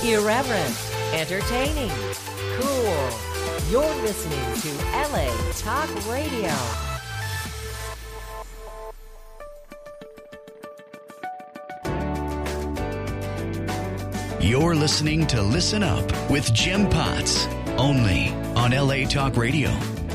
Irreverent, entertaining, cool. You're listening to LA Talk Radio. You're listening to Listen Up with Jim Potts, only on LA Talk Radio.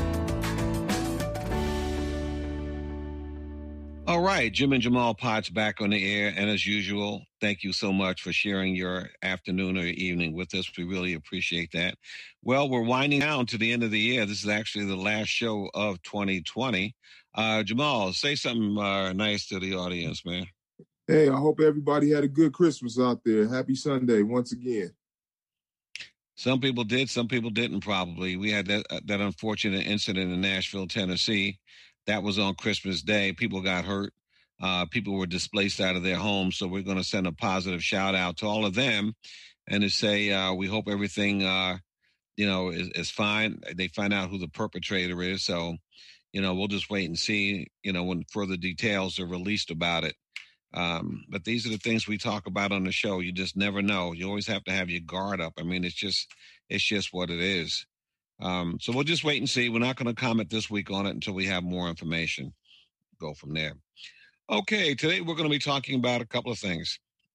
All right, Jim and Jamal Potts back on the air. And as usual, thank you so much for sharing your afternoon or evening with us. We really appreciate that. Well, we're winding down to the end of the year. This is actually the last show of 2020. Jamal, say something nice to the audience, man. Hey, I hope everybody had a good Christmas out there. Happy Sunday once again. Some people did, some people didn't probably. We had that unfortunate incident in Nashville, Tennessee. That was on Christmas Day. People got hurt. People were displaced out of their homes. So we're going to send a positive shout out to all of them and to say we hope everything, is fine. They find out who the perpetrator is. So, we'll just wait and see, when further details are released about it. But these are the things we talk about on the show. You just never know. You always have to have your guard up. I mean, it's just what it is. So we'll just wait and see. We're not going to comment this week on it until we have more information. Go from there. Okay, today we're going to be talking about a couple of things.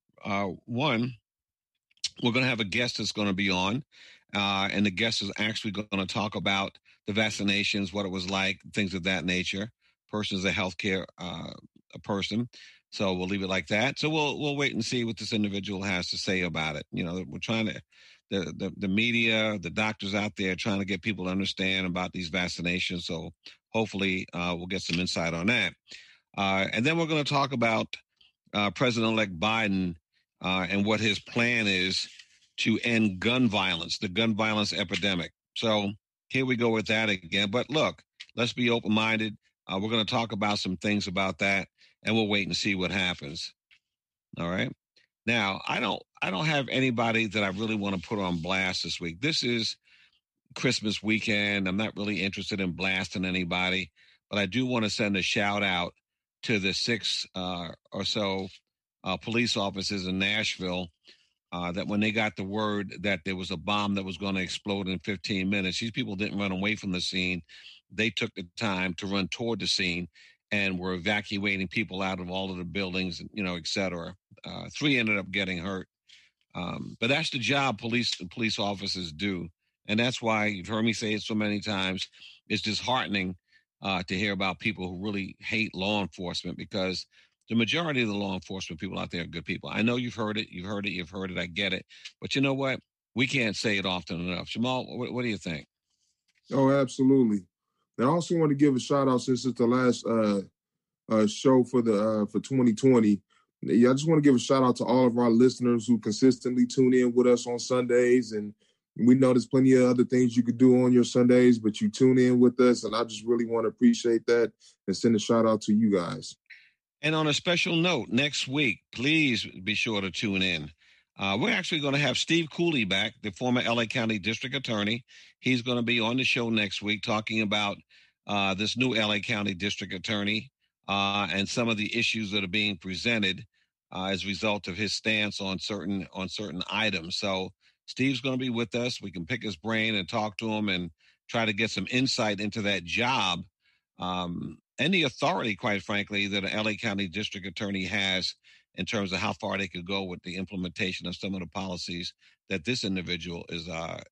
One, we're going to have a guest that's going to be on, and the guest is actually going to talk about the vaccinations, what it was like, things of that nature. Person's a healthcare a person, so we'll leave it like that. So we'll wait and see what this individual has to say about it. We're trying to. The media, the doctors out there trying to get people to understand about these vaccinations. So hopefully we'll get some insight on that. And then we're going to talk about President-elect Biden and what his plan is to end gun violence, the gun violence epidemic. So here we go with that again. But look, let's be open-minded. We're going to talk about some things about that, and we'll wait and see what happens. All right. Now, I don't have anybody that I really want to put on blast this week. This is Christmas weekend. I'm not really interested in blasting anybody, but I do want to send a shout out to the 6 or so police officers in Nashville that when they got the word that there was a bomb that was going to explode in 15 minutes, these people didn't run away from the scene. They took the time to run toward the scene and were evacuating people out of all of the buildings, et cetera. 3 ended up getting hurt. But that's the job police officers do. And that's why you've heard me say it so many times. It's disheartening to hear about people who really hate law enforcement, because the majority of the law enforcement people out there are good people. I know you've heard it. I get it. But you know what? We can't say it often enough. Jamal, what do you think? Oh, absolutely. And I also want to give a shout out, since it's the last show for 2020. Yeah, I just want to give a shout out to all of our listeners who consistently tune in with us on Sundays. And we know there's plenty of other things you could do on your Sundays, but you tune in with us. And I just really want to appreciate that and send a shout out to you guys. And on a special note, next week, please be sure to tune in. We're actually going to have Steve Cooley back, the former LA County District Attorney. He's going to be on the show next week talking about this new LA County District Attorney and some of the issues that are being presented as a result of his stance on certain items. So Steve's going to be with us. We can pick his brain and talk to him and try to get some insight into that job and the authority, quite frankly, that an LA County District Attorney has in terms of how far they could go with the implementation of some of the policies that this individual is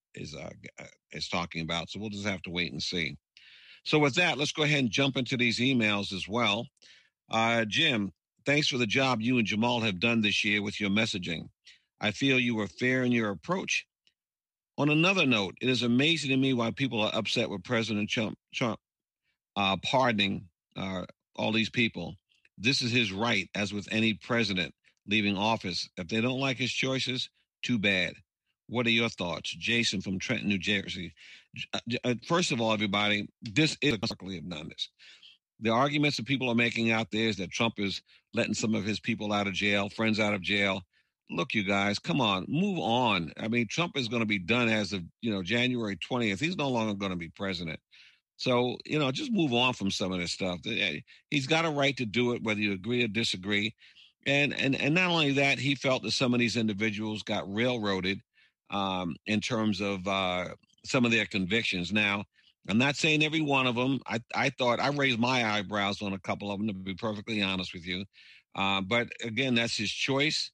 talking about. So we'll just have to wait and see. So with that, let's go ahead and jump into these emails as well. Jim, thanks for the job you and Jamal have done this year with your messaging. I feel you were fair in your approach. On another note, it is amazing to me why people are upset with President Trump pardoning all these people. This is his right, as with any president leaving office. If they don't like his choices, too bad. What are your thoughts? Jason from Trenton, New Jersey. First of all, everybody, this is exactly have done this. The arguments that people are making out there is that Trump is letting some of his people out of jail, friends out of jail. Look, you guys, come on, move on. I mean, Trump is going to be done as of, January 20th. He's no longer going to be president. So, just move on from some of this stuff. He's got a right to do it, whether you agree or disagree. And not only that, he felt that some of these individuals got railroaded in terms of some of their convictions. Now, I'm not saying every one of them. I thought I raised my eyebrows on a couple of them, to be perfectly honest with you. But again, that's his choice.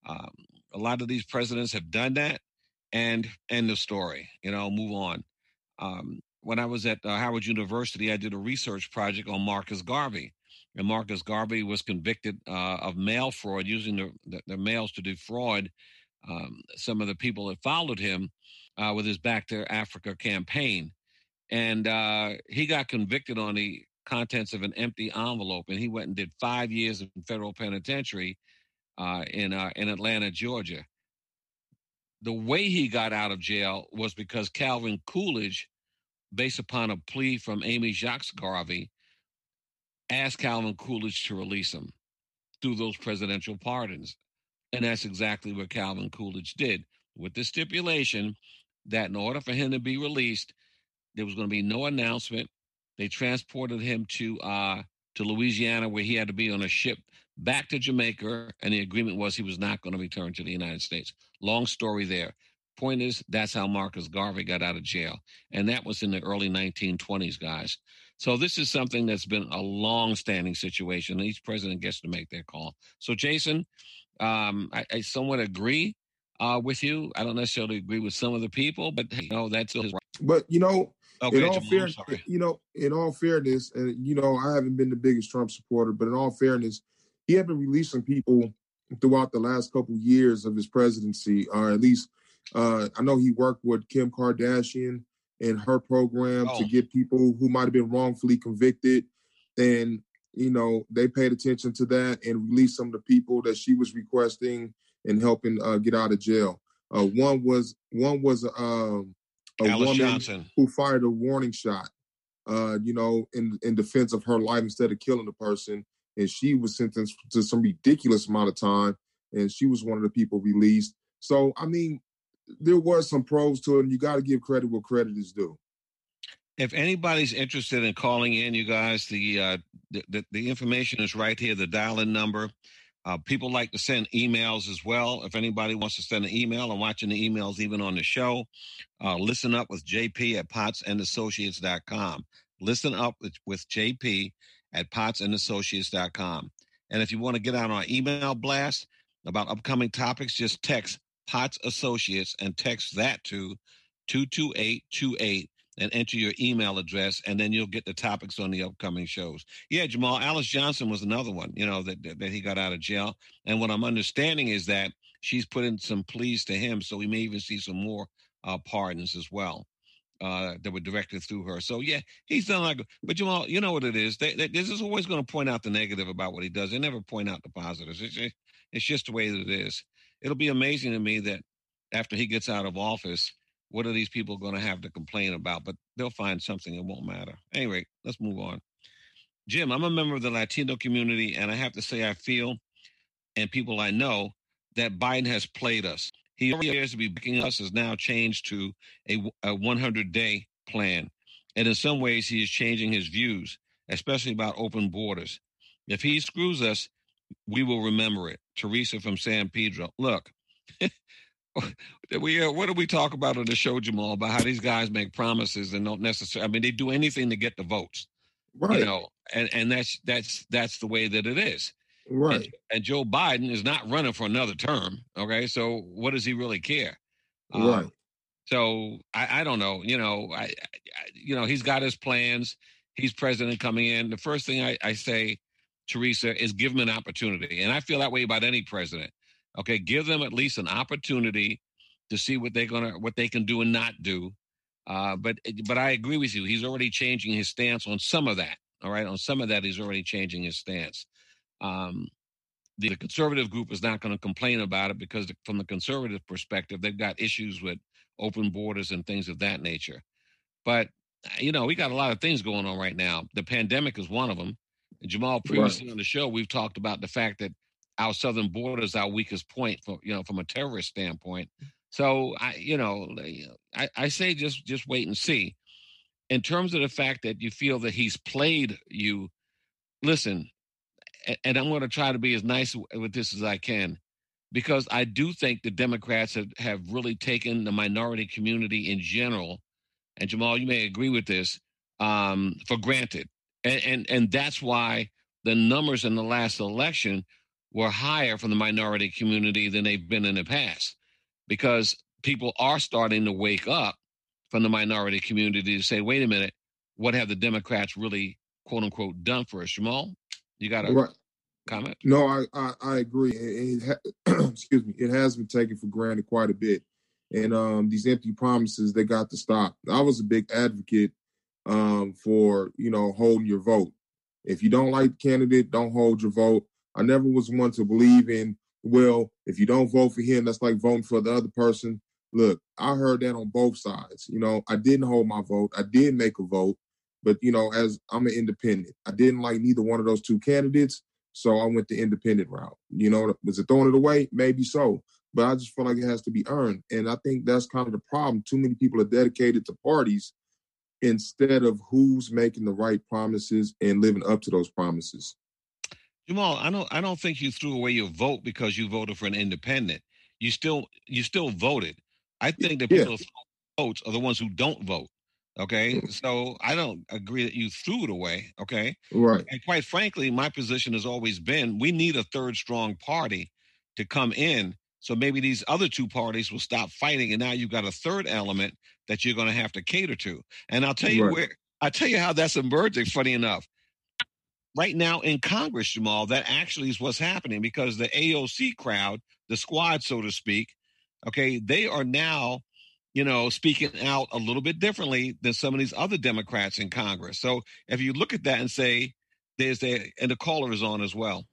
A lot of these presidents have done that, and end of story. Move on. When I was at Howard University, I did a research project on Marcus Garvey. And Marcus Garvey was convicted of mail fraud, using the mails to defraud some of the people that followed him with his Back to Africa campaign. And he got convicted on the contents of an empty envelope, and he went and did 5 years in federal penitentiary in Atlanta, Georgia. The way he got out of jail was because Calvin Coolidge, based upon a plea from Amy Jacques Garvey, asked Calvin Coolidge to release him through those presidential pardons. And that's exactly what Calvin Coolidge did, with the stipulation that in order for him to be released, there was going to be no announcement. They transported him to Louisiana, where he had to be on a ship back to Jamaica, and the agreement was he was not going to return to the United States. Long story there. Point is, that's how Marcus Garvey got out of jail. And that was in the early 1920s, guys. So this is something that's been a long-standing situation. Each president gets to make their call. So, Jason, I somewhat agree with you. I don't necessarily agree with some of the people, but that's his right. But Okay, in all Jamal, in all fairness, and I haven't been the biggest Trump supporter, but in all fairness, he had been releasing people throughout the last couple years of his presidency, or at least I know he worked with Kim Kardashian and her program to get people who might have been wrongfully convicted, and they paid attention to that and released some of the people that she was requesting and helping get out of jail. One was a Alice woman Johnson, who fired a warning shot, in defense of her life instead of killing the person. And she was sentenced to some ridiculous amount of time, and she was one of the people released. So, I mean, there was some pros to it, and you got to give credit where credit is due. If anybody's interested in calling in, you guys, the information is right here, the dial-in number. People like to send emails as well. If anybody wants to send an email, I'm watching the emails even on the show. Listen up with JP at PottsandAssociates.com. Listen up with JP at PottsandAssociates.com. And if you want to get out on our email blast about upcoming topics, just text Potts Associates and text that to 22828 and enter your email address, and then you'll get the topics on the upcoming shows. Yeah, Jamal, Alice Johnson was another one, that he got out of jail. And what I'm understanding is that she's put in some pleas to him, so we may even see some more pardons as well that were directed through her. So, yeah, he's done but Jamal, you know what it is. They're just always going to point out the negative about what he does. They never point out the positives. It's just the way that it is. It'll be amazing to me that after he gets out of office, what are these people going to have to complain about? But they'll find something. It won't matter. Anyway, let's move on. Jim, I'm a member of the Latino community, and I have to say I feel, and people I know, that Biden has played us. He appears to be backing us, has now changed to a 100-day plan. And in some ways, he is changing his views, especially about open borders. If he screws us, we will remember it. Teresa from San Pedro. Look, what do we talk about on the show, Jamal, about how these guys make promises and don't necessarily, they do anything to get the votes, right? And that's the way that it is. Right. And Joe Biden is not running for another term. Okay. So what does he really care? Right. So I don't know, he's got his plans. He's president coming in. The first thing I say, Teresa, is give him an opportunity. And I feel that way about any president. Okay. Give them at least an opportunity to see what they can do and not do. But I agree with you. He's already changing his stance on some of that. All right. On some of that, he's already changing his stance. The conservative group is not going to complain about it because from the conservative perspective, they've got issues with open borders and things of that nature. But, we got a lot of things going on right now. The pandemic is one of them. And Jamal, previously on the show, we've talked about the fact that our southern border is our weakest point from a terrorist standpoint. So I say just wait and see. In terms of the fact that you feel that he's played you, listen, and I'm going to try to be as nice with this as I can. because I do think the Democrats have really taken the minority community in general, and Jamal, you may agree with this, for granted. And that's why the numbers in the last election were higher from the minority community than they've been in the past, because people are starting to wake up from the minority community to say, wait a minute, what have the Democrats really, quote unquote, done for us? Jamal, you got a comment? No, I agree. Excuse me. It has been taken for granted quite a bit. And these empty promises, they got to stop. I was a big advocate for, holding your vote. If you don't like the candidate, don't hold your vote. I never was one to believe in, well, if you don't vote for him, that's like voting for the other person. Look, I heard that on both sides. I didn't hold my vote. I did make a vote. But, as I'm an independent, I didn't like neither one of those two candidates. So I went the independent route. Was it throwing it away? Maybe so. But I just feel like it has to be earned. And I think that's kind of the problem. Too many people are dedicated to parties instead of who's making the right promises and living up to those promises. Jamal, I don't think you threw away your vote because you voted for an independent. You still voted. I think the people who vote are the ones who don't vote. Okay, so I don't agree that you threw it away. Okay, right. And quite frankly, my position has always been we need a third strong party to come in. So maybe these other two parties will stop fighting, and now you've got a third element that you're going to have to cater to. And I'll tell you how that's emerging. Funny enough, right now in Congress, Jamal, that actually is what's happening, because the AOC crowd, the squad, so to speak, okay, they are now, speaking out a little bit differently than some of these other Democrats in Congress. So if you look at that and say, and the caller is on as well.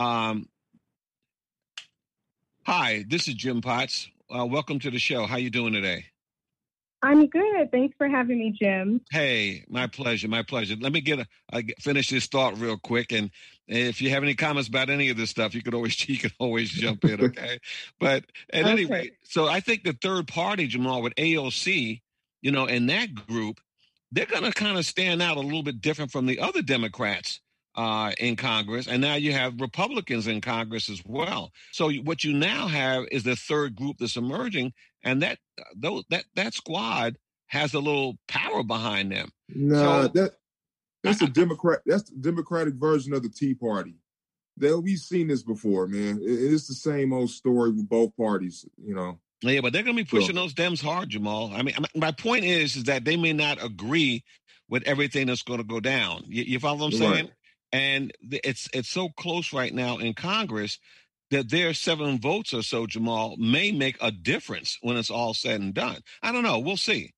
Hi, this is Jim Potts. Welcome to the show. How you doing today? I'm good. Thanks for having me, Jim. Hey, my pleasure. My pleasure. Let me finish this thought real quick. And if you have any comments about any of this stuff, you can always jump in. Okay. But at any rate, so I think the third party, Jamal, with AOC, in that group, they're going to kind of stand out a little bit different from the other Democrats in Congress. And now you have Republicans in Congress as well. So what you now have is the third group that's emerging, and that squad has a little power behind them. No, that's the Democrat. That's the Democratic version of the Tea Party. We've seen this before, man. It's the same old story with both parties, Yeah, but they're going to be pushing those Dems hard, Jamal. I mean, my point is that they may not agree with everything that's going to go down. You follow what I'm saying? Right. And it's so close right now in Congress that their 7 votes or so, Jamal, may make a difference when it's all said and done. I don't know. We'll see.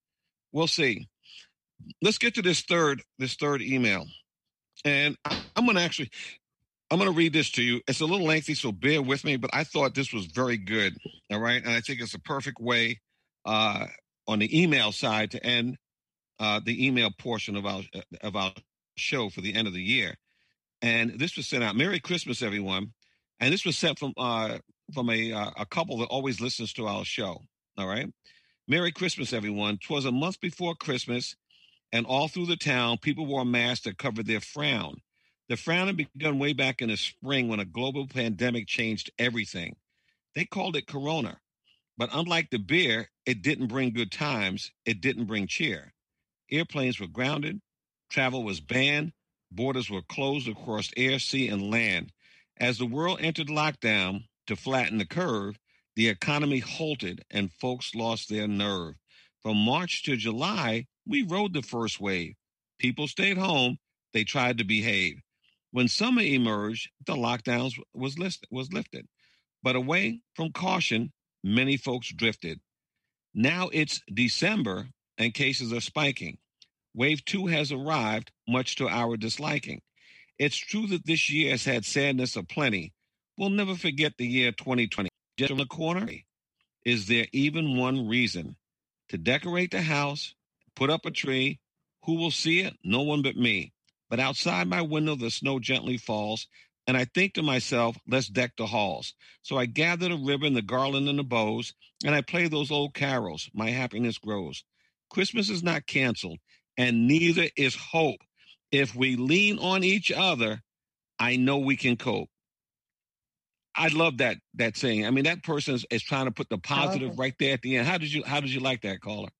Let's get to this third email. And I'm going to read this to you. It's a little lengthy, so bear with me, but I thought this was very good. All right. And I think it's a perfect way on the email side to end the email portion of our show for the end of the year. And this was sent out. Merry Christmas, everyone. And this was sent from a couple that always listens to our show. All right. Merry Christmas, everyone. 'Twas a month before Christmas, and all through the town, people wore masks that covered their frown. The frown had begun way back in the spring when a global pandemic changed everything. They called it Corona. But unlike the beer, it didn't bring good times. It didn't bring cheer. Airplanes were grounded. Travel was banned. Borders were closed across air, sea, and land. As the world entered lockdown to flatten the curve, the economy halted and folks lost their nerve. From March to July, we rode the first wave. People stayed home. They tried to behave. When summer emerged, the lockdowns was lifted. But away from caution, many folks drifted. Now it's December and cases are spiking. Wave 2 has arrived, much to our disliking. It's true that this year has had sadness aplenty. We'll never forget the year 2020. Just around the corner, is there even one reason to decorate the house, put up a tree? Who will see it? No one but me. But outside my window, the snow gently falls, and I think to myself, let's deck the halls. So I gather the ribbon, the garland, and the bows, and I play those old carols. My happiness grows. Christmas is not canceled, and neither is hope. If we lean on each other, I know we can cope. I love that saying. I mean, that person is trying to put the positive right there at the end. How did you like that, caller?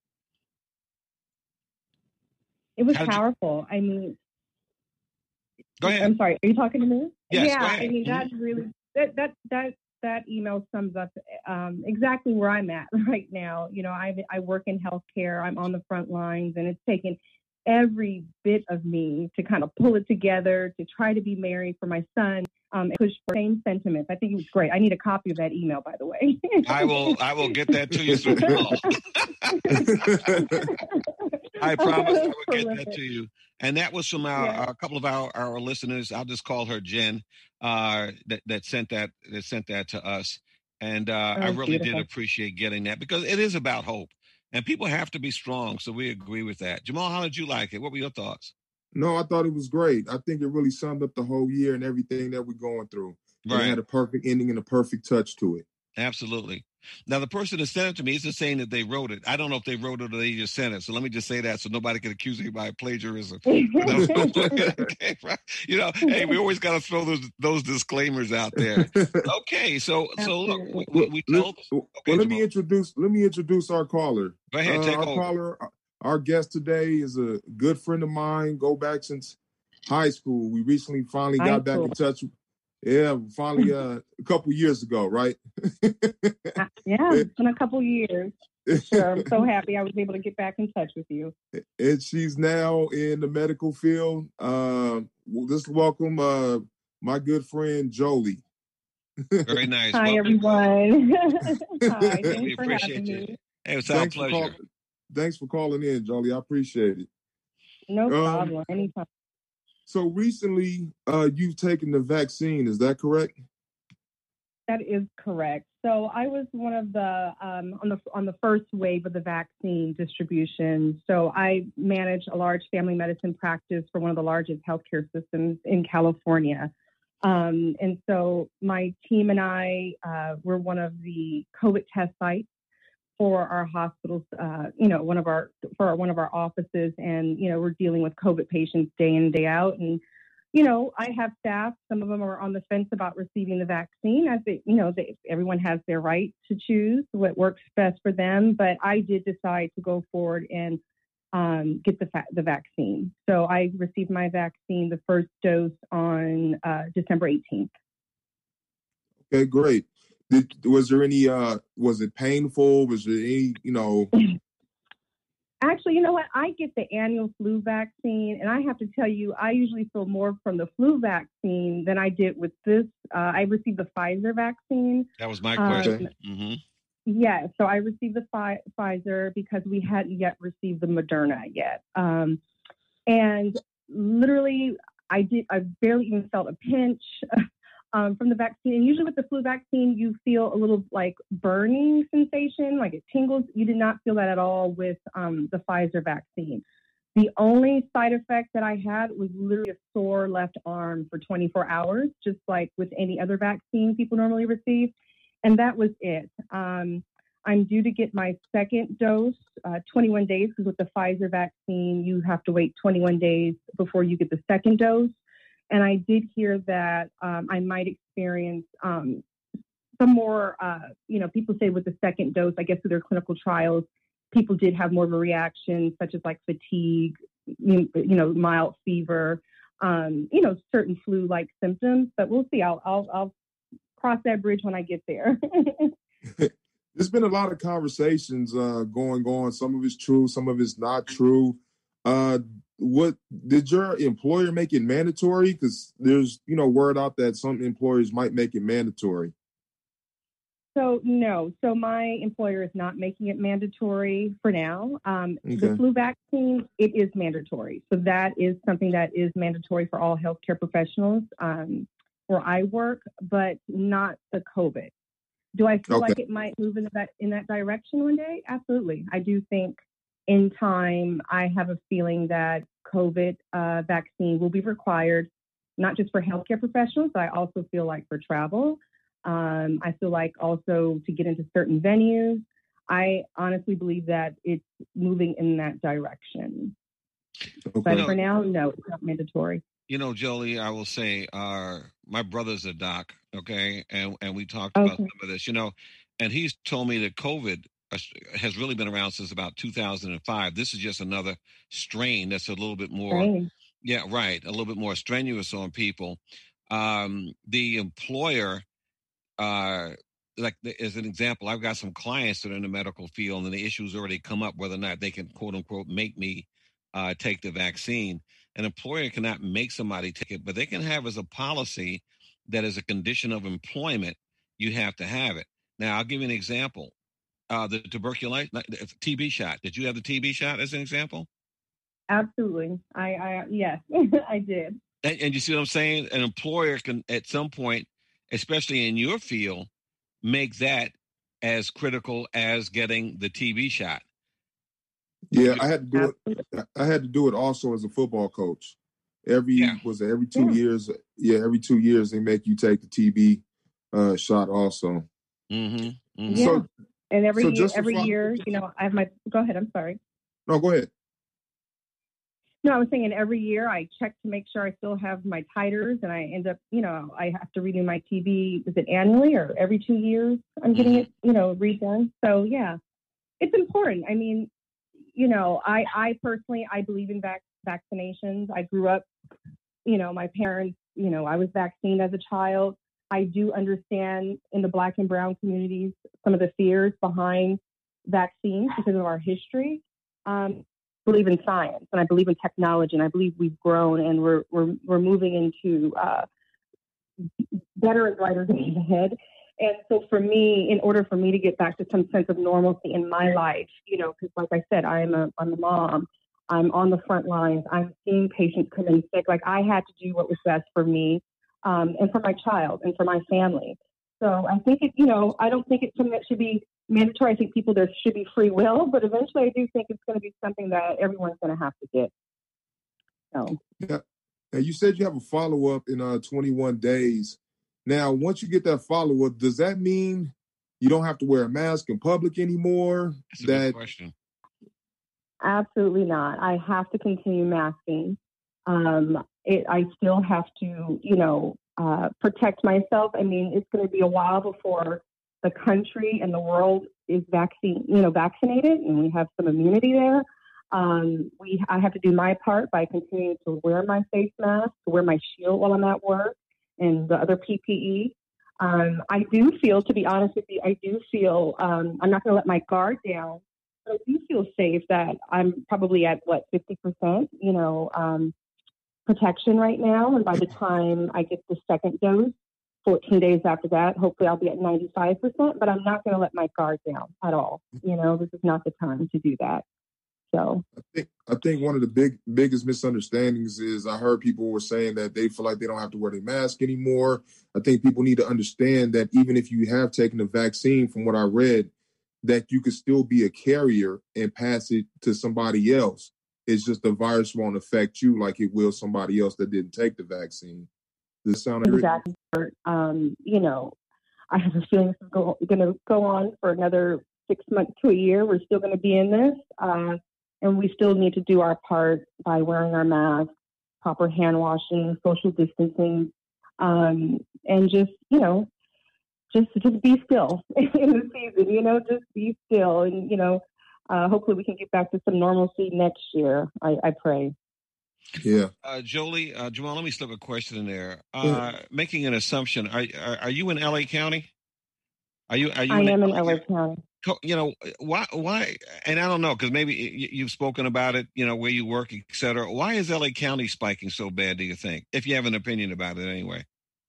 It was powerful. I mean, go ahead. I'm sorry. Are you talking to me? Yes, yeah. Go ahead. I mean, that's really that email sums up exactly where I'm at right now. You know, I work in healthcare. I'm on the front lines, and it's taken every bit of me to kind of pull it together to try to be Mary for my son. And push for same sentiments. I think it was great. I need a copy of that email, by the way. I will get that to you soon. I promise I will get that to you. And that was from a couple of our listeners. I'll just call her Jen. That sent that to us, and I really did appreciate getting that because it is about hope, and people have to be strong. So we agree with that. Jamal, how did you like it? What were your thoughts? No, I thought it was great. I think it really summed up the whole year and everything that we're going through. Right. It had a perfect ending and a perfect touch to it. Absolutely. Now, the person that sent it to me is just saying that they wrote it. I don't know if they wrote it or they just sent it. So let me just say that so nobody can accuse anybody of plagiarism. Okay, right? You know, hey, we always got to throw those disclaimers out there. Okay, so look, we told. Okay, let me introduce our caller. Go ahead, take over. Caller, our guest today is a good friend of mine. Go back since high school. We recently finally got back in touch. Yeah, finally a couple years ago, right? Yeah, it's been a couple years. Sure, I'm so happy I was able to get back in touch with you. And she's now in the medical field. Let's welcome my good friend Jolie. Very nice. Hi, everyone. Hi, thanks we for appreciate having you. me. Hey, it's our pleasure. Thanks for calling in, Jolie. I appreciate it. No problem. Anytime. So recently, you've taken the vaccine. Is that correct? That is correct. So I was one of the on the first wave of the vaccine distribution. So I manage a large family medicine practice for one of the largest healthcare systems in California. And so my team and I were one of the COVID test sites for our hospitals, one of our offices, and we're dealing with COVID patients day in, day out. And I have staff. Some of them are on the fence about receiving the vaccine. I think everyone has their right to choose what works best for them. But I did decide to go forward and get the vaccine. So I received my vaccine, the first dose, on December 18th. Okay, great. Was there any, was it painful? Was there any, Actually, you know what? I get the annual flu vaccine, and I have to tell you, I usually feel more from the flu vaccine than I did with this. I received the Pfizer vaccine. That was my question. Mm-hmm. Yeah, so I received the Pfizer because we hadn't yet received the Moderna yet. And literally, I barely even felt a pinch from the vaccine. And usually with the flu vaccine, you feel a little like burning sensation, like it tingles. You did not feel that at all with the Pfizer vaccine. The only side effect that I had was literally a sore left arm for 24 hours, just like with any other vaccine people normally receive. And that was it. I'm due to get my second dose, 21 days, because with the Pfizer vaccine, you have to wait 21 days before you get the second dose. And I did hear that I might experience some more, people say with the second dose, I guess through their clinical trials, people did have more of a reaction, such as like fatigue, mild fever, certain flu-like symptoms. But we'll see. I'll cross that bridge when I get there. There's been a lot of conversations going on. Some of it's true, some of it's not true. What did your employer make it mandatory? Because there's, word out that some employers might make it mandatory. So no. So my employer is not making it mandatory for now. Okay. The flu vaccine, it is mandatory. So that is something that is mandatory for all healthcare professionals where I work, but not the COVID. Do I feel like it might move in that direction one day? Absolutely. I do think in time, I have a feeling that COVID vaccine will be required, not just for healthcare professionals, but I also feel like for travel. I feel like also to get into certain venues. I honestly believe that it's moving in that direction. Okay. But for now, no, it's not mandatory. Jolie, I will say my brother's a doc, okay, and we talked about Okay. some of this, and he's told me that COVID has really been around since about 2005. This is just another strain that's a little bit more, Right. yeah, right, a little bit more strenuous on people. The employer, like as an example, I've got some clients that are in the medical field, and the issues already come up whether or not they can quote unquote make me take the vaccine. An employer cannot make somebody take it, but they can have as a policy that as a condition of employment, you have to have it. Now, I'll give you an example. The tuberculosis, TB shot. Did you have the TB shot as an example? Absolutely. Yes, I did. And you see what I'm saying? An employer can, at some point, especially in your field, make that as critical as getting the TB shot. Yeah, I had to do it. I had to do it also as a football coach. Every 2 years? Yeah, every 2 years they make you take the TB shot also. Mm-hmm. Mm-hmm. Yeah. So, And every so year, I have go ahead. I'm sorry. No, go ahead. No, I was saying every year I check to make sure I still have my titers, and I end up, I have to renew my TB. Is it annually or every 2 years? I'm getting it, redone. So yeah, it's important. I mean, I personally, I believe in vaccinations. I grew up, my parents, I was vaccinated as a child. I do understand in the Black and brown communities some of the fears behind vaccines because of our history. Believe in science, and I believe in technology, and I believe we've grown, and we're moving into better and brighter days ahead. And so for me, in order for me to get back to some sense of normalcy in my life, because like I said, I'm a mom, I'm on the front lines, I'm seeing patients come in sick. Like I had to do what was best for me, and for my child and for my family. So I think I don't think it's something that should be mandatory. I think there should be free will, but eventually I do think it's going to be something that everyone's going to have to get. So. Yeah. Now you said you have a follow-up in 21 days. Now, once you get that follow-up, does that mean you don't have to wear a mask in public anymore? That's a good question. Absolutely not. I have to continue masking. I still have to, protect myself. I mean, it's going to be a while before the country and the world is vaccinated, and we have some immunity there. I have to do my part by continuing to wear my face mask, to wear my shield while I'm at work, and the other PPE. I do feel, to be honest with you, I'm not going to let my guard down, but I do feel safe that I'm probably at 50%, protection right now. And by the time I get the second dose, 14 days after that, hopefully I'll be at 95%, but I'm not going to let my guard down at all. This is not the time to do that. So I think one of the biggest misunderstandings is I heard people were saying that they feel like they don't have to wear their mask anymore. I think people need to understand that even if you have taken the vaccine, from what I read, that you could still be a carrier and pass it to somebody else. It's just the virus won't affect you like it will somebody else that didn't take the vaccine. Does it sound exactly? I have a feeling this is going to go on for another 6 months to a year. We're still going to be in this. And we still need to do our part by wearing our masks, proper hand washing, social distancing, and just be still in the season, just be still. And, hopefully we can get back to some normalcy next year. I pray. Yeah. Jolie, Jamal, let me slip a question in there. Making an assumption, are you in LA County? I am in LA County. Why? And I don't know, because maybe you've spoken about it, where you work, et cetera. Why is LA County spiking so bad, do you think? If you have an opinion about it anyway.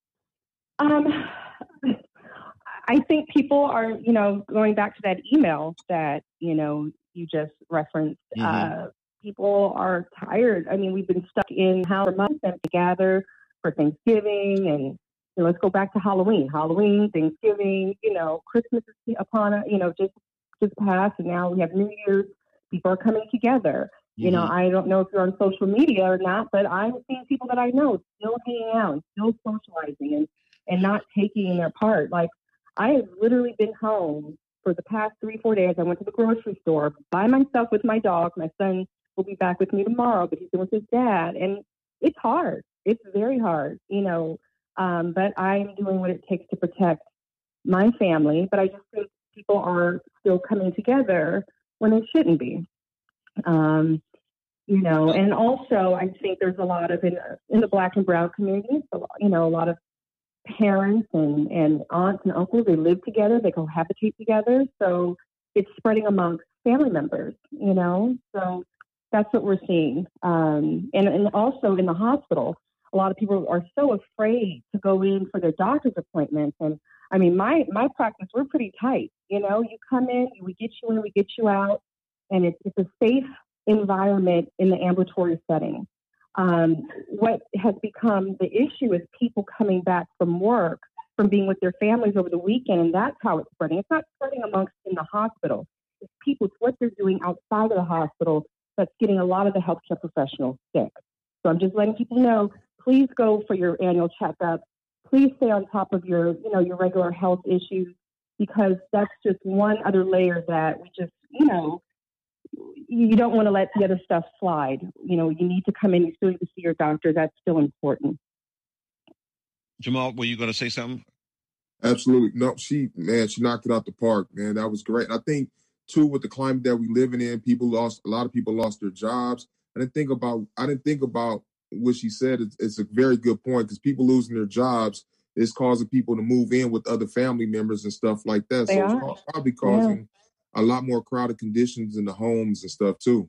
I think people are, going back to that email that, you just referenced. Mm-hmm. People are tired. I mean, we've been stuck in house for months and to gather for Thanksgiving, and let's go back to Halloween, Thanksgiving, Christmas is upon us, just passed, and now we have New Year's. People are coming together. Mm-hmm. I don't know if you're on social media or not, but I'm seeing people that I know still hanging out, still socializing, and not taking their part. Like, I have literally been home for the past 3-4 days. I went to the grocery store by myself with my dog. My son will be back with me tomorrow, but he's been with his dad, and it's hard. It's very hard, But I'm doing what it takes to protect my family. But I just think people are still coming together when they shouldn't be. And also I think there's a lot of in the Black and Brown communities, a lot of parents and aunts and uncles, they live together, they cohabitate together. So it's spreading amongst family members, so that's what we're seeing. And also in the hospital, a lot of people are so afraid to go in for their doctor's appointments. And I mean, my practice, we're pretty tight. You come in, we get you in, we get you out, and it's a safe environment in the ambulatory setting. What has become the issue is people coming back from work, from being with their families over the weekend, and that's how it's spreading. It's not spreading amongst in the hospital. It's people, it's what they're doing outside of the hospital that's getting a lot of the healthcare professionals sick. So I'm just letting people know, please go for your annual checkup. Please stay on top of your regular health issues, because that's just one other layer that we just, you don't want to let the other stuff slide. You need to come in, you still need to see your doctor. That's still important. Jamal, were you going to say something? Absolutely. No, she knocked it out the park, man. That was great. I think, too, with the climate that we're living in, a lot of people lost their jobs. I didn't think about what she said. It's a very good point, because people losing their jobs is causing people to move in with other family members and stuff like that. It's probably causing a lot more crowded conditions in the homes and stuff, too.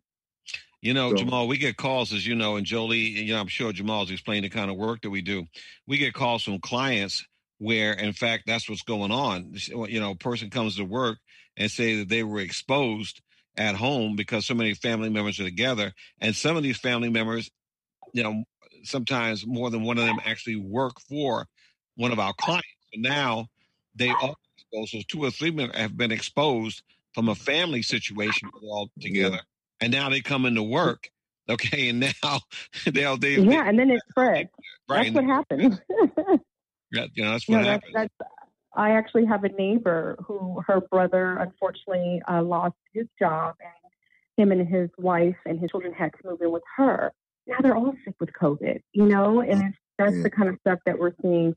Jamal, we get calls, as you know, and Jolie, I'm sure Jamal's explained the kind of work that we do. We get calls from clients where, in fact, that's what's going on. A person comes to work and say that they were exposed at home because so many family members are together. And some of these family members, sometimes more than one of them actually work for one of our clients. So now they all exposed. So 2 or 3 have been exposed from a family situation all together. Yeah. And now they come into work, okay, and now and then it spreads. Right. That's what happens. That's what happens. I actually have a neighbor who her brother unfortunately lost his job, and him and his wife and his children had to move in with her. Now they're all sick with COVID, and that's the kind of stuff that we're seeing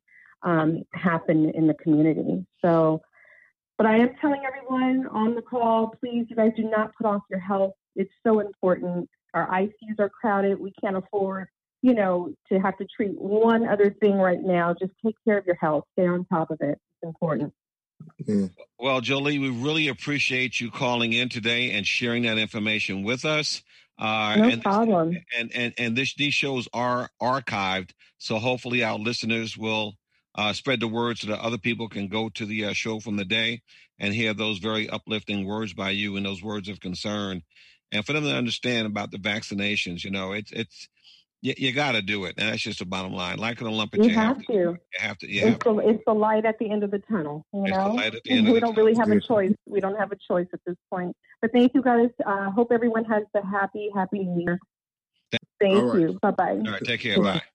happen in the community. So, but I am telling everyone on the call, please, you guys do not put off your health. It's so important. Our ICUs are crowded. We can't afford, to have to treat one other thing right now. Just take care of your health. Stay on top of it. It's important. Yeah. Well, Jolie, we really appreciate you calling in today and sharing that information with us. No problem. These shows are archived, so hopefully our listeners will spread the word so that other people can go to the show from the day and hear those very uplifting words by you and those words of concern, and for them to understand about the vaccinations. It's you got to do it, and that's just the bottom line. Like in Olympia, you have to. It's the light at the end of the tunnel. It's the light at the end of the tunnel. We don't really have a choice. We don't have a choice at this point. But thank you, guys. Hope everyone has a happy New Year. Thank you. Bye-bye. All right. Take care. Bye.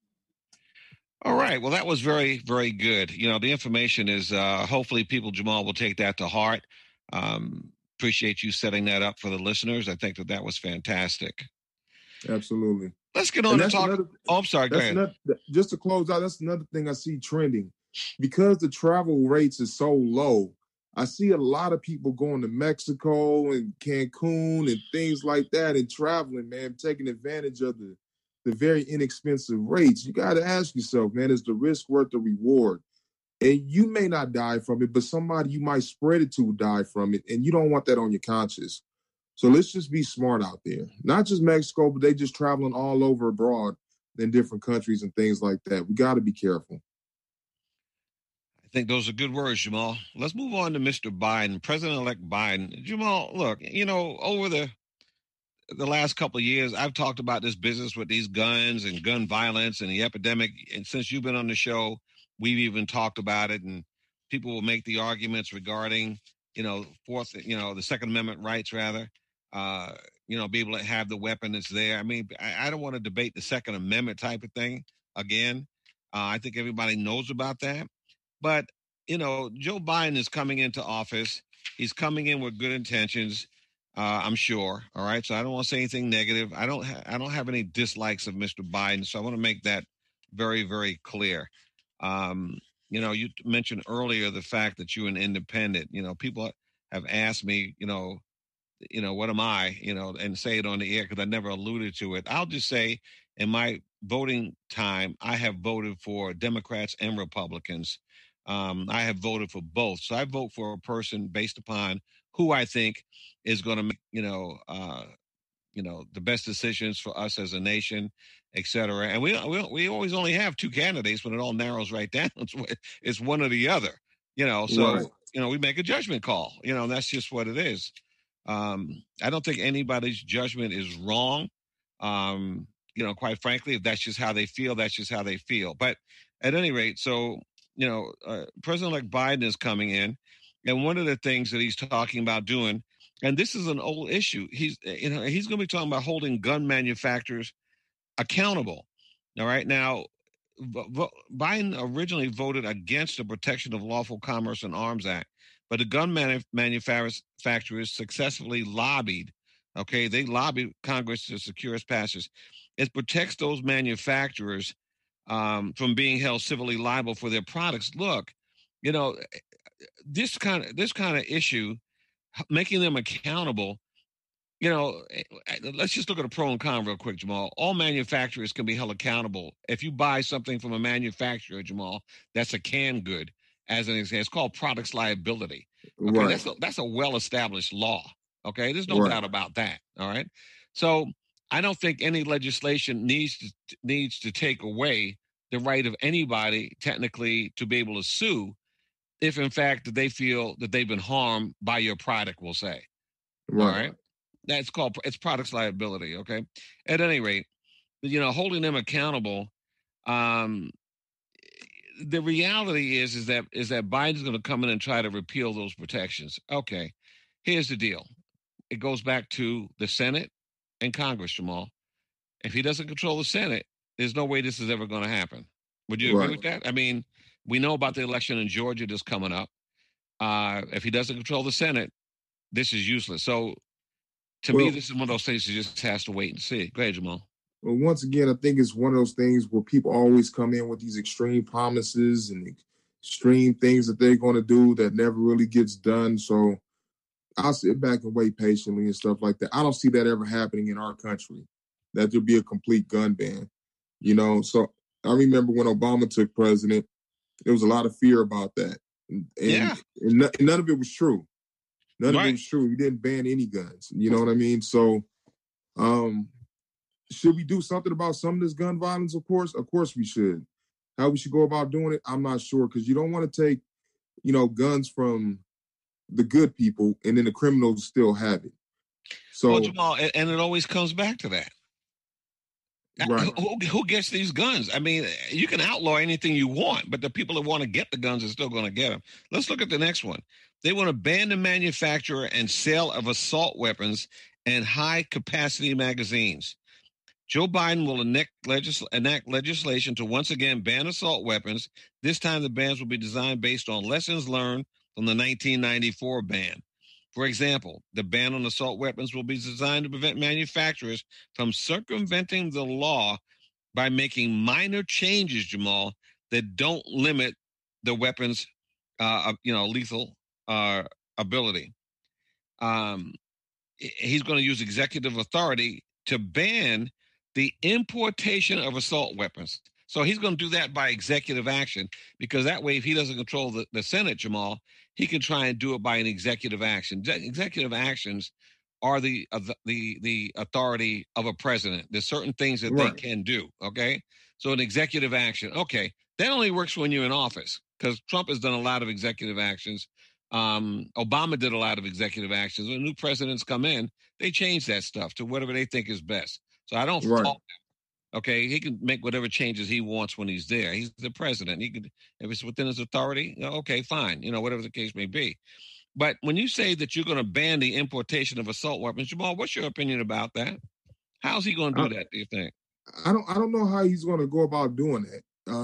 All right. Well, that was very, very good. The information is hopefully Jamal will take that to heart. Appreciate you setting that up for the listeners. I think that was fantastic. Absolutely. Let's get on to talk. I'm sorry. Go ahead. Just to close out, that's another thing I see trending. Because the travel rates is so low, I see a lot of people going to Mexico and Cancun and things like that and traveling, man, taking advantage of the very inexpensive rates. You got to ask yourself, man, is the risk worth the reward? And you may not die from it, but somebody you might spread it to die from it, and you don't want that on your conscience. So let's just be smart out there. Not just Mexico, but they just traveling all over abroad in different countries and things like that. We got to be careful. I think those are good words, Jamal. Let's move on to Mr. Biden, President-elect Biden. Jamal, look, over the last couple of years, I've talked about this business with these guns and gun violence and the epidemic. And since you've been on the show, we've even talked about it. And people will make the arguments regarding, the Second Amendment rights, rather. Be able to have the weapon that's there. I mean, I don't want to debate the Second Amendment type of thing again. I think everybody knows about that. But, Joe Biden is coming into office. He's coming in with good intentions, I'm sure. All right. So I don't want to say anything negative. I don't have any dislikes of Mr. Biden. So I want to make that very, very clear. You mentioned earlier the fact that you're an independent. People have asked me, what am I, and say it on the air because I never alluded to it. I'll just say in my voting time, I have voted for Democrats and Republicans. I have voted for both. So I vote for a person based upon who I think is going to make, the best decisions for us as a nation, et cetera. And we always only have two candidates when it all narrows right down. It's one or the other, so, Right. We make a judgment call, and that's just what it is. I don't think anybody's judgment is wrong. Quite frankly, if that's just how they feel, that's just how they feel. But at any rate, so, President-elect Biden is coming in, and one of the things that he's talking about doing, and this is an old issue, he's going to be talking about holding gun manufacturers accountable. All right. Now, Biden originally voted against the Protection of Lawful Commerce and Arms Act, but the gun manufacturers successfully lobbied. Okay, they lobbied Congress to secure its passage. It protects those manufacturers from being held civilly liable for their products. Look, this kind of issue, making them accountable. Let's just look at a pro and con real quick, Jamal. All manufacturers can be held accountable. If you buy something from a manufacturer, Jamal, that's a canned good, as an example. It's called products liability. Okay, Right. that's a well-established law. Okay, there's no doubt about that. All right, so I don't think any legislation needs to take away the right of anybody technically to be able to sue if, in fact, they feel that they've been harmed by your product. We'll say, Right. all right. It's products liability. Okay. At any rate, holding them accountable. The reality is that Biden's going to come in and try to repeal those protections. Okay. Here's the deal. It goes back to the Senate and Congress, Jamal. If he doesn't control the Senate, there's no way this is ever going to happen. Would you agree with that? I mean, we know about the election in Georgia that's coming up. If he doesn't control the Senate, this is useless. So, to me, this is one of those things that just has to wait and see. Go ahead, Jamal. Well, once again, I think it's one of those things where people always come in with these extreme promises and extreme things that they're going to do that never really gets done. So I'll sit back and wait patiently and stuff like that. I don't see that ever happening in our country, that there'll be a complete gun ban. So I remember when Obama took president, there was a lot of fear about that. And none of it was true. None of it was true. He didn't ban any guns. You know what I mean? So, should we do something about some of this gun violence? Of course we should. How we should go about doing it, I'm not sure, because you don't want to take, guns from the good people and then the criminals still have it. So, well, Jamal, and it always comes back to that. Right. Who gets these guns? I mean, you can outlaw anything you want, but the people that want to get the guns are still going to get them. Let's look at the next one. They want to ban the manufacture and sale of assault weapons and high-capacity magazines. Joe Biden will enact legislation to once again ban assault weapons. This time, the bans will be designed based on lessons learned from the 1994 ban. For example, the ban on assault weapons will be designed to prevent manufacturers from circumventing the law by making minor changes, Jamal, that don't limit the weapons, lethal ability. He's going to use executive authority to ban the importation of assault weapons. So he's going to do that by executive action, because that way, if he doesn't control the Senate, Jamal, he can try and do it by an executive action. Executive actions are the authority of a president. There's certain things that they can do. Okay, so an executive action. Okay, that only works when you're in office, because Trump has done a lot of executive actions. Obama did a lot of executive actions. When new presidents come in, they change that stuff to whatever they think is best. So I don't fault him. Okay, he can make whatever changes he wants when he's there. He's the president. He could, if it's within his authority, okay, fine. Whatever the case may be. But when you say that you're going to ban the importation of assault weapons, Jamal, what's your opinion about that? How's he going to do that, do you think? I don't know how he's going to go about doing that.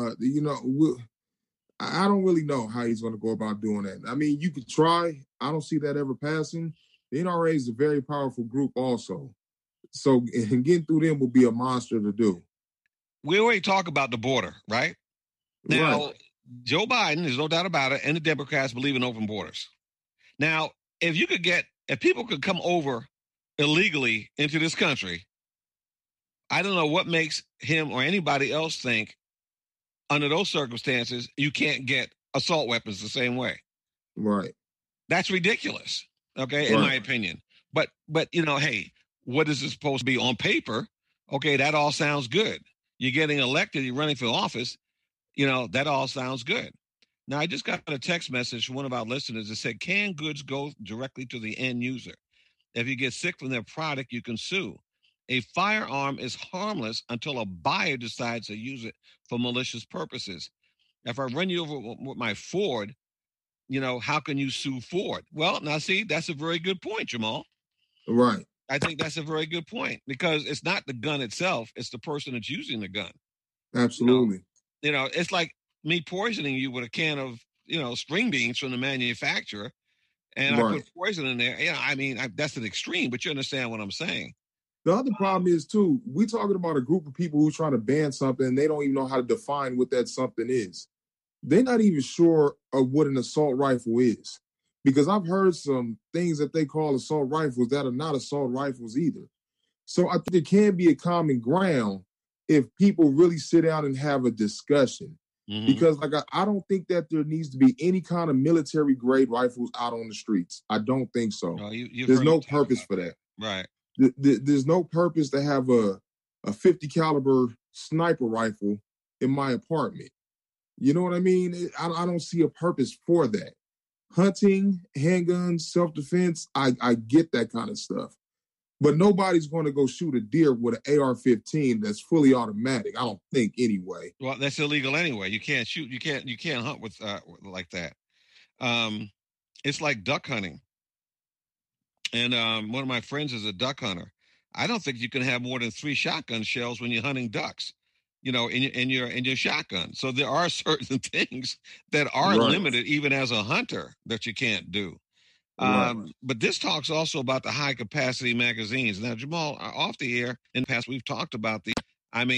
I don't really know how he's going to go about doing that. I mean, you could try. I don't see that ever passing. The NRA is a very powerful group also. So getting through them will be a monster to do. We already talk about the border, right? Now, Joe Biden, there's no doubt about it, and the Democrats believe in open borders. Now, if people could come over illegally into this country, I don't know what makes him or anybody else think under those circumstances you can't get assault weapons the same way. Right. That's ridiculous, okay, in my opinion. But hey, what is it supposed to be on paper? Okay, that all sounds good. You're getting elected, you're running for office, that all sounds good. Now, I just got a text message from one of our listeners that said, can goods go directly to the end user? If you get sick from their product, you can sue. A firearm is harmless until a buyer decides to use it for malicious purposes. If I run you over with my Ford, how can you sue Ford? Well, now see, that's a very good point, Jamal. Right. I think that's a very good point because it's not the gun itself, it's the person that's using the gun. Absolutely. It's like me poisoning you with a can of, string beans from the manufacturer, and I put poison in there. That's an extreme, but you understand what I'm saying. The other problem is, too, we talking about a group of people who try to ban something and they don't even know how to define what that something is. They're not even sure of what an assault rifle is. Because I've heard some things that they call assault rifles that are not assault rifles either. So I think there can be a common ground if people really sit down and have a discussion. Mm-hmm. Because I don't think that there needs to be any kind of military grade rifles out on the streets. I don't think so. There's no purpose for that. Right. There's no purpose to have a 50 caliber sniper rifle in my apartment. You know what I mean? I don't see a purpose for that. Hunting, handguns, self-defense, I get that kind of stuff. But nobody's going to go shoot a deer with an AR-15 that's fully automatic. I don't think anyway. Well, that's illegal anyway. You can't shoot. You can't hunt with like that. It's like duck hunting. And one of my friends is a duck hunter. I don't think you can have more than 3 shotgun shells when you're hunting ducks, in your shotgun. So there are certain things that are limited even as a hunter that you can't do. But this talks also about the high capacity magazines. Now, Jamal, off the air in the past, we've talked about I'm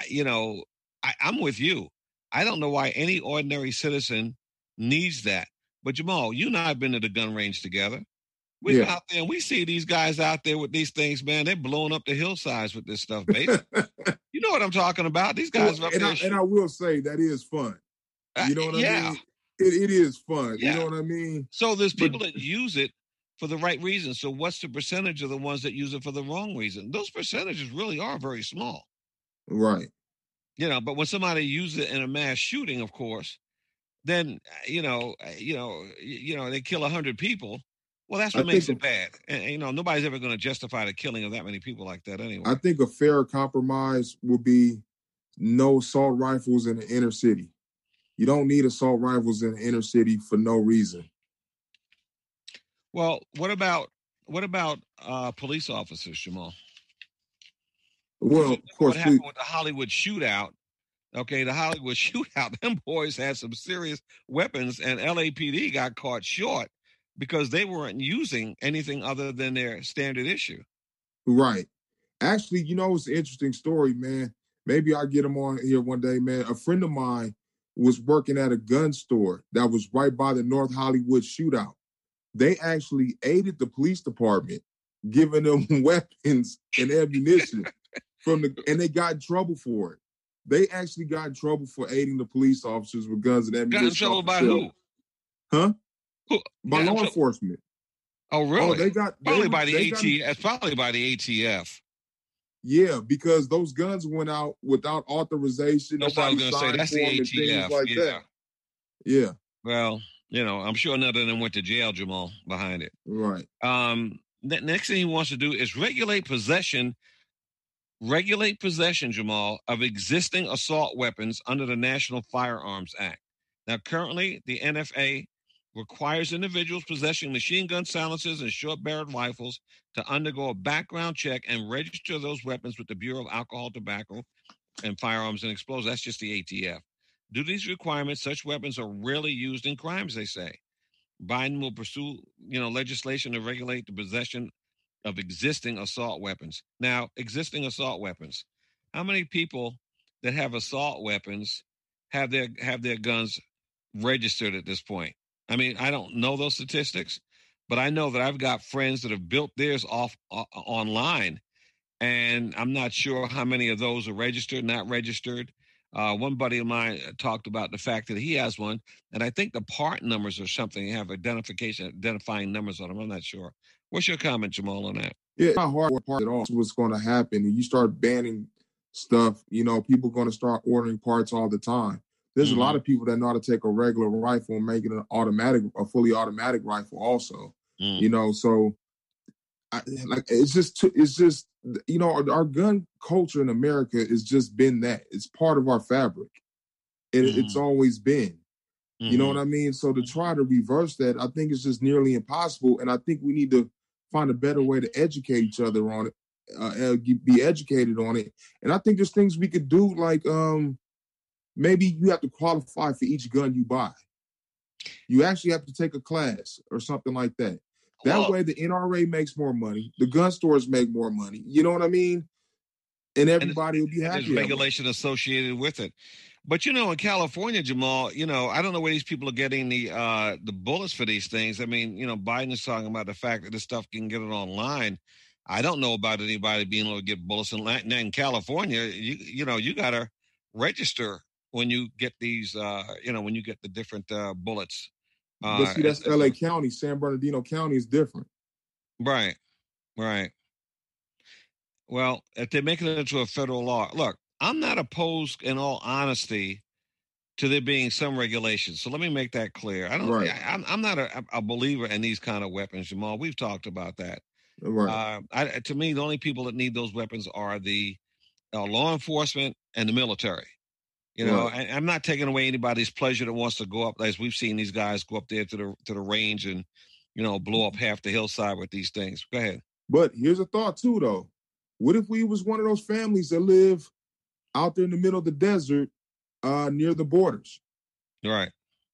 with you. I don't know why any ordinary citizen needs that. But Jamal, you and I have been to the gun range together. We're out there and we see these guys out there with these things, man. They're blowing up the hillsides with this stuff, baby. You know what I'm talking about? These guys are up there. And I will say that is fun. You know what I mean? It is fun. Yeah. You know what I mean? So there's people that use it for the right reason. So what's the percentage of the ones that use it for the wrong reason? Those percentages really are very small. Right. But when somebody uses it in a mass shooting, of course, then, they kill 100 people. Well, that's what makes it bad. And, nobody's ever going to justify the killing of that many people like that anyway. I think a fair compromise would be no assault rifles in the inner city. You don't need assault rifles in the inner city for no reason. Well, what about police officers, Jamal? Well, of course. What happened with the Hollywood shootout? Okay, the Hollywood shootout, them boys had some serious weapons, and LAPD got caught short because they weren't using anything other than their standard issue. Right. Actually, it's an interesting story, man. Maybe I'll get them on here one day, man. A friend of mine was working at a gun store that was right by the North Hollywood shootout. They actually aided the police department, giving them weapons and ammunition and they got in trouble for it. They actually got in trouble for aiding the police officers with guns and ammunition. Got in trouble by who? Huh? By law enforcement. Oh, really? They got probably by the ATF. Probably by the ATF. Yeah, because those guns went out without authorization. That's what I was going to say. That's the ATF. Like that. Yeah. Well, I'm sure none of them went to jail, Jamal, behind it. Right. The next thing he wants to do is regulate possession, Jamal, of existing assault weapons under the National Firearms Act. Now, currently, the NFA requires individuals possessing machine gun silencers and short-barreled rifles to undergo a background check and register those weapons with the Bureau of Alcohol, Tobacco, and Firearms and Explosives. That's just the ATF. Due to these requirements, such weapons are rarely used in crimes, they say. Biden will pursue, legislation to regulate the possession of existing assault weapons. Now, existing assault weapons. How many people that have assault weapons have their guns registered at this point. I mean, I don't know those statistics, but I know that I've got friends that have built theirs online, and I'm not sure how many of those are registered, not registered. One buddy of mine talked about the fact that he has one, and I think the part numbers or something have identifying numbers on them. I'm not sure. What's your comment, Jamal, on that? Yeah, it's not hard part at all. What's going to happen? And you start banning stuff, people are going to start ordering parts all the time. There's a lot of people that know how to take a regular rifle and make it a fully automatic rifle also. So it's just our gun culture in America has just been that. It's part of our fabric. It's always been. You know what I mean? So to try to reverse that, I think it's just nearly impossible. And I think we need to find a better way to educate each other on it, be educated on it. And I think there's things we could do, like maybe you have to qualify for each gun you buy. You actually have to take a class or something like that. That way the NRA makes more money. The gun stores make more money. You know what I mean? And everybody will be happy. There's regulation associated with it. But, in California, Jamal, I don't know where these people are getting the bullets for these things. I mean, Biden is talking about the fact that this stuff can get it online. I don't know about anybody being able to get bullets in California. You got to register when you get these, when you get the different bullets. But see, that's LA County. San Bernardino County is different. Right. Well, if they're making it into a federal law, look, I'm not opposed, in all honesty, to there being some regulations. So let me make that clear. I'm not a believer in these kind of weapons, Jamal. We've talked about that. Right. To me, the only people that need those weapons are the law enforcement and the military. I'm not taking away anybody's pleasure that wants to go up, as we've seen these guys go up there to the range and, blow up half the hillside with these things. Go ahead. But here's a thought too, though. What if we was one of those families that live out there in the middle of the desert, near the borders? Right.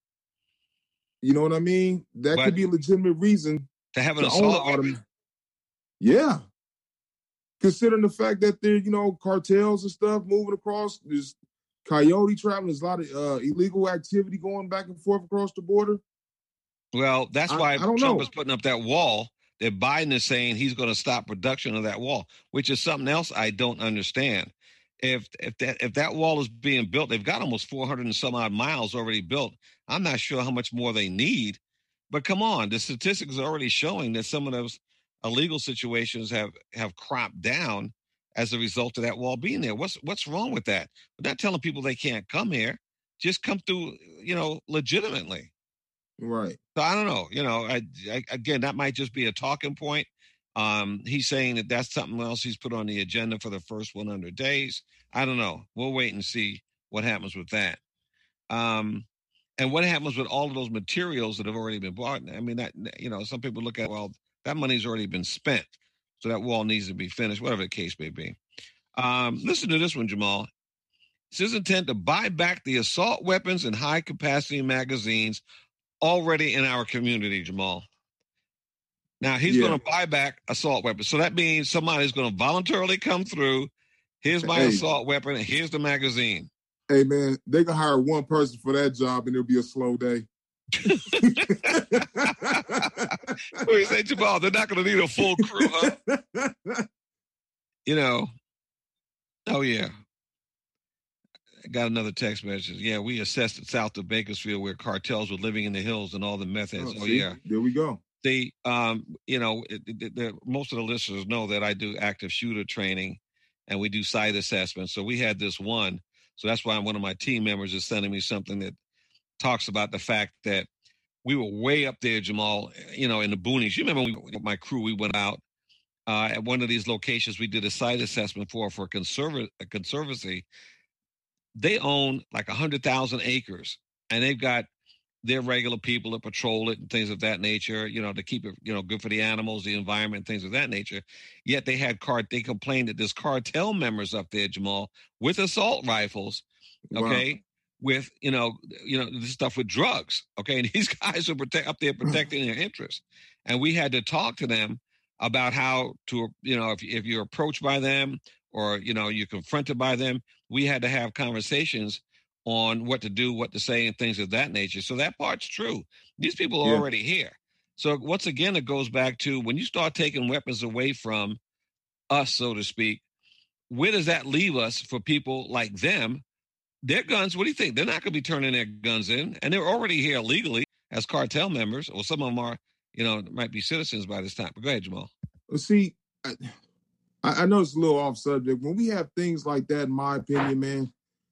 You know what I mean? That could be a legitimate reason to have an assault weapon. Yeah. Considering the fact that there, cartels and stuff moving across, there's coyote traveling, there's a lot of illegal activity going back and forth across the border. Well, that's why Trump is putting up that wall. That Biden is saying he's going to stop production of that wall, which is something else I don't understand. If that wall is being built, they've got almost 400 and some odd miles already built. I'm not sure how much more they need, but come on, the statistics are already showing that some of those illegal situations have cropped down as a result of that wall being there. What's wrong with that? We're not telling people they can't come here. Just come through, legitimately. Right. So I don't know. Again, that might just be a talking point. He's saying that that's something else he's put on the agenda for the first 100 days. I don't know. We'll wait and see what happens with that. And what happens with all of those materials that have already been bought. I mean, that, some people look at, well, that money's already been spent. So that wall needs to be finished, whatever the case may be. Listen to this one, Jamal. It's his intent to buy back the assault weapons and high-capacity magazines already in our community, Jamal. Now, he's going to buy back assault weapons. So that means somebody's going to voluntarily come through. Here's my assault weapon, and here's the magazine. Hey, man, they can hire one person for that job, and it'll be a slow day. What do you say, Jamal? They're not going to need a full crew, huh? Oh, yeah. I got another text message. Yeah, we assessed it south of Bakersfield where cartels were living in the hills and all the meth heads. Yeah. There we go. Most of the listeners know that I do active shooter training and we do site assessments. So we had this one. So that's why one of my team members is sending me something that talks about the fact that we were way up there, Jamal, in the boonies. You remember my crew, we went out at one of these locations we did a site assessment for a conservancy. They own like 100,000 acres, and they've got their regular people that patrol it and things of that nature, to keep it, good for the animals, the environment, things of that nature. Yet they complained that there's cartel members up there, Jamal, with assault rifles, okay, with, this stuff with drugs, okay, and these guys are up there protecting their interests. And we had to talk to them about how to, if you're approached by them or, you're confronted by them, we had to have conversations on what to do, what to say, and things of that nature. So that part's true. These people are already here. So once again, it goes back to when you start taking weapons away from us, so to speak, where does that leave us for people like them? Their guns, what do you think? They're not going to be turning their guns in, and they're already here legally as cartel members, or some of them are, might be citizens by this time. But go ahead, Jamal. See, I know it's a little off subject. When we have things like that, in my opinion, man,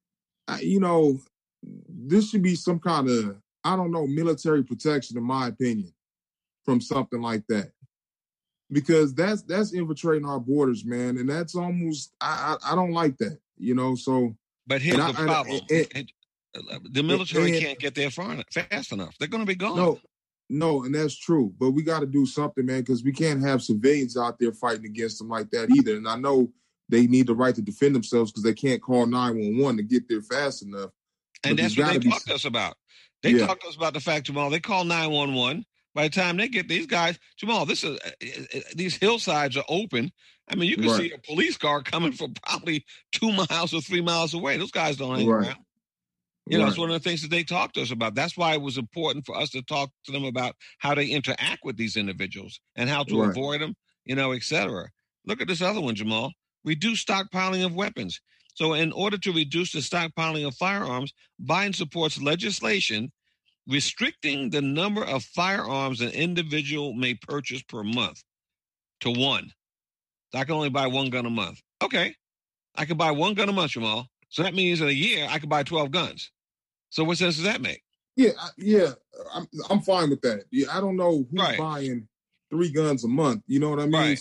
this should be some kind of, military protection, in my opinion, from something like that. Because that's infiltrating our borders, man. And that's almost, I don't like that, so. But here's the problem. The military can't get there fast enough. They're going to be gone. No, and that's true. But we got to do something, man, because we can't have civilians out there fighting against them like that either. And I know they need the right to defend themselves because they can't call 911 to get there fast enough. And that's what they talked to us about. They talked to us about the fact, Jamal, they call 911. By the time they get these guys, Jamal, these hillsides are open. I mean, you can see a police car coming from probably 2 miles or 3 miles away. Those guys don't hang around. It's one of the things that they talked to us about. That's why it was important for us to talk to them about how they interact with these individuals and how to avoid them, et cetera. Look at this other one, Jamal. Reduce stockpiling of weapons. So in order to reduce the stockpiling of firearms, Biden supports legislation restricting the number of firearms an individual may purchase per month to 1. So I can only buy 1 gun a month. Okay. I can buy 1 gun a month, Jamal. So that means in a year, I could buy 12 guns. So what sense does that make? I'm fine with that. Yeah, I don't know who's buying 3 guns a month. You know what I mean?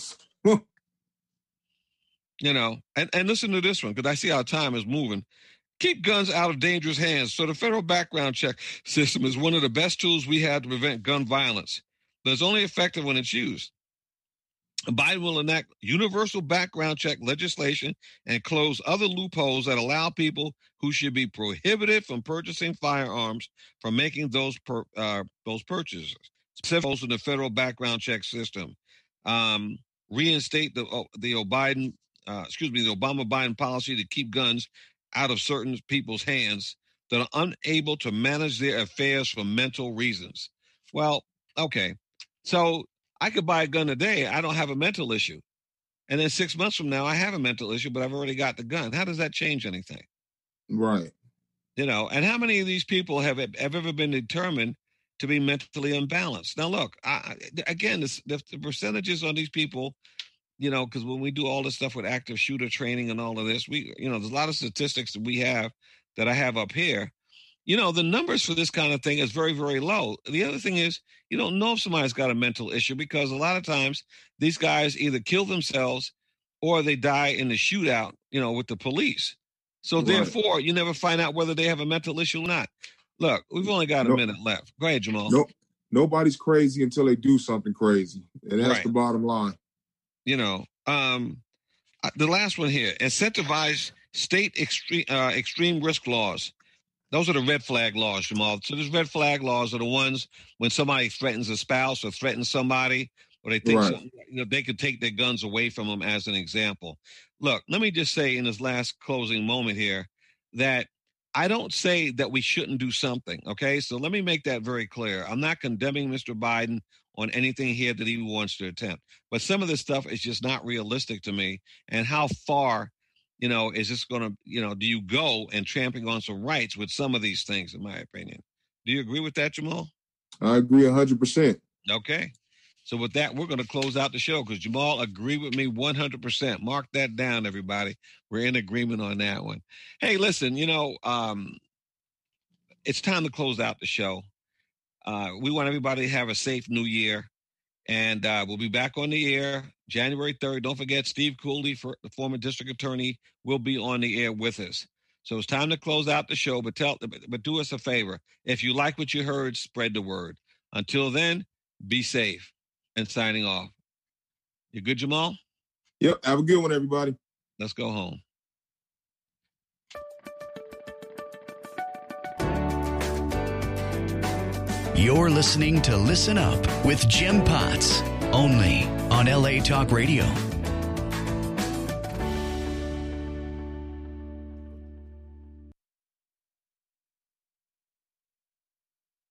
Right. And listen to this one, because I see how time is moving. Keep guns out of dangerous hands. So the federal background check system is one of the best tools we have to prevent gun violence, but it's only effective when it's used. Biden will enact universal background check legislation and close other loopholes that allow people who should be prohibited from purchasing firearms from making those purchases. Specifically in the federal background check system. Reinstate the Obama-Biden policy to keep guns out of certain people's hands that are unable to manage their affairs for mental reasons. Well, okay. So I could buy a gun today. I don't have a mental issue. And then 6 months from now, I have a mental issue, but I've already got the gun. How does that change anything? Right. And how many of these people have ever been determined to be mentally unbalanced? Now, look, the percentages on these people, because when we do all this stuff with active shooter training and all of this, there's a lot of statistics that we have that I have up here. The numbers for this kind of thing is very, very low. The other thing is you don't know if somebody's got a mental issue because a lot of times these guys either kill themselves or they die in the shootout, with the police. So therefore, you never find out whether they have a mental issue or not. Look, we've only got a minute left. Go ahead, Jamal. Nobody's crazy until they do something crazy. And that's the bottom line. The last one here, incentivize state extreme risk laws. Those are the red flag laws, Jamal. So these red flag laws are the ones when somebody threatens a spouse or threatens somebody, or they think they could take their guns away from them as an example. Look, let me just say in this last closing moment here that I don't say that we shouldn't do something, okay? So let me make that very clear. I'm not condemning Mr. Biden on anything here that he wants to attempt. But some of this stuff is just not realistic to me. And how far, is this going to, do you go and trampling on some rights with some of these things, in my opinion? Do you agree with that, Jamal? I agree 100%. Okay. So with that, we're going to close out the show because Jamal agreed with me 100%. Mark that down, everybody. We're in agreement on that one. Hey, listen, it's time to close out the show. We want everybody to have a safe new year. And we'll be back on the air January 3rd. Don't forget, Steve Cooley, the former district attorney, will be on the air with us. So it's time to close out the show, but do us a favor. If you like what you heard, spread the word. Until then, be safe. And signing off. You good, Jamal? Yep. Have a good one, everybody. Let's go home. You're listening to Listen Up with Jim Potts, only on LA Talk Radio.